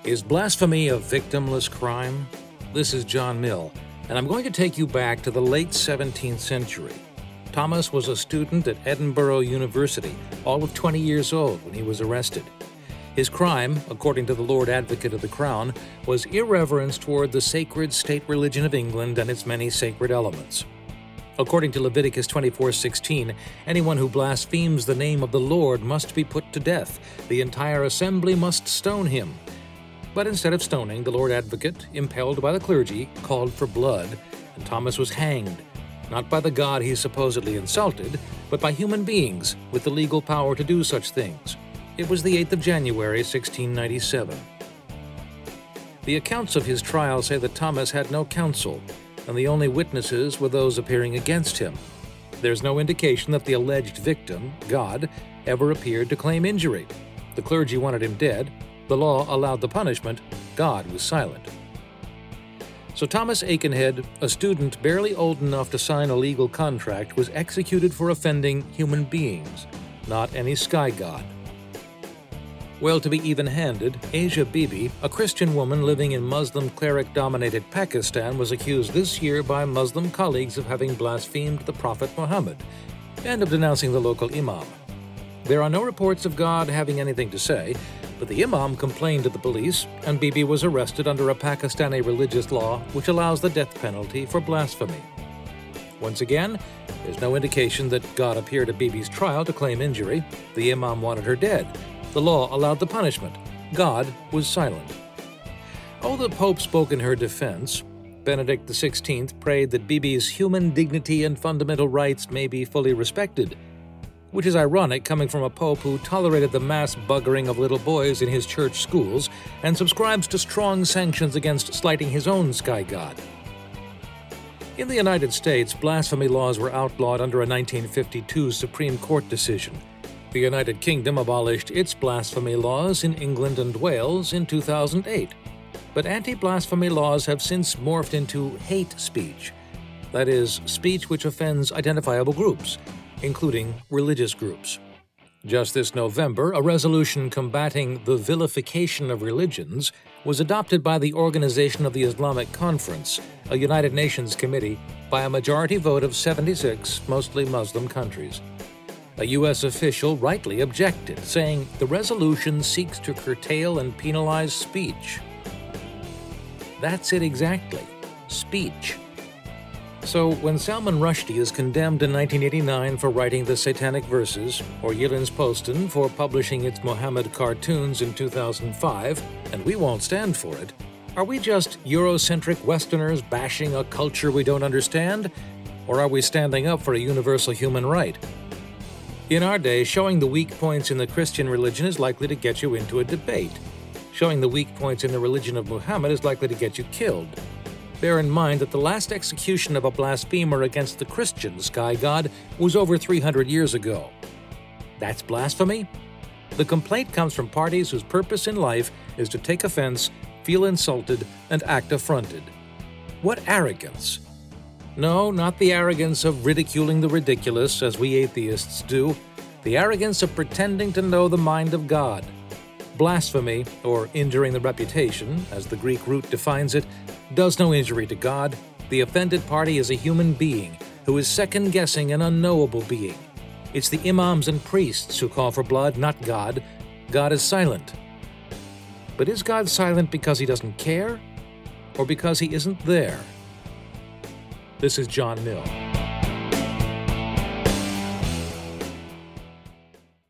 Is blasphemy a victimless crime? This is John Mill, and I'm going to take you back to the late 17th century. Thomas was a student at Edinburgh University, all of 20 years old when he was arrested. His crime, according to the Lord Advocate of the Crown, was irreverence toward the sacred state religion of England and its many sacred elements. According to Leviticus 24:16, anyone who blasphemes the name of the Lord must be put to death. The entire assembly must stone him. But instead of stoning, the Lord Advocate, impelled by the clergy, called for blood, and Thomas was hanged, not by the God he supposedly insulted, but by human beings with the legal power to do such things. It was the 8th of January, 1697. The accounts of his trial say that Thomas had no counsel, and the only witnesses were those appearing against him. There's no indication that the alleged victim, God, ever appeared to claim injury. The clergy wanted him dead. The law allowed the punishment. God was silent. So Thomas Aikenhead, a student barely old enough to sign a legal contract, was executed for offending human beings, not any sky god. Well, to be even-handed, Asia Bibi, a Christian woman living in Muslim cleric-dominated Pakistan, was accused this year by Muslim colleagues of having blasphemed the Prophet Muhammad and of denouncing the local imam. There are no reports of God having anything to say, but the imam complained to the police, and Bibi was arrested under a Pakistani religious law which allows the death penalty for blasphemy. Once again, there's no indication that God appeared at Bibi's trial to claim injury. The imam wanted her dead. The law allowed the punishment. God was silent. Oh, the Pope spoke in her defense. Benedict XVI prayed that Bibi's human dignity and fundamental rights may be fully respected, which is ironic coming from a pope who tolerated the mass buggering of little boys in his church schools and subscribes to strong sanctions against slighting his own sky god. In the United States, blasphemy laws were outlawed under a 1952 Supreme Court decision. The United Kingdom abolished its blasphemy laws in England and Wales in 2008. But anti-blasphemy laws have since morphed into hate speech. That is, speech which offends identifiable groups, including religious groups. Just this November, a resolution combating the vilification of religions was adopted by the Organization of the Islamic Conference, a United Nations committee, by a majority vote of 76, mostly Muslim countries. A U.S. official rightly objected, saying the resolution seeks to curtail and penalize speech. That's it exactly, speech. So when Salman Rushdie is condemned in 1989 for writing the Satanic Verses, or Jyllands-Posten for publishing its Muhammad cartoons in 2005, and we won't stand for it, are we just Eurocentric Westerners bashing a culture we don't understand? Or are we standing up for a universal human right? In our day, showing the weak points in the Christian religion is likely to get you into a debate. Showing the weak points in the religion of Muhammad is likely to get you killed. Bear in mind that the last execution of a blasphemer against the Christian sky god was over 300 years ago. That's blasphemy? The complaint comes from parties whose purpose in life is to take offense, feel insulted, and act affronted. What arrogance! No, not the arrogance of ridiculing the ridiculous, as we atheists do. The arrogance of pretending to know the mind of God. Blasphemy, or injuring the reputation, as the Greek root defines it, does no injury to God. The offended party is a human being who is second-guessing an unknowable being. It's the imams and priests who call for blood, not God. God is silent. But is God silent because he doesn't care, or because he isn't there? This is John Mill.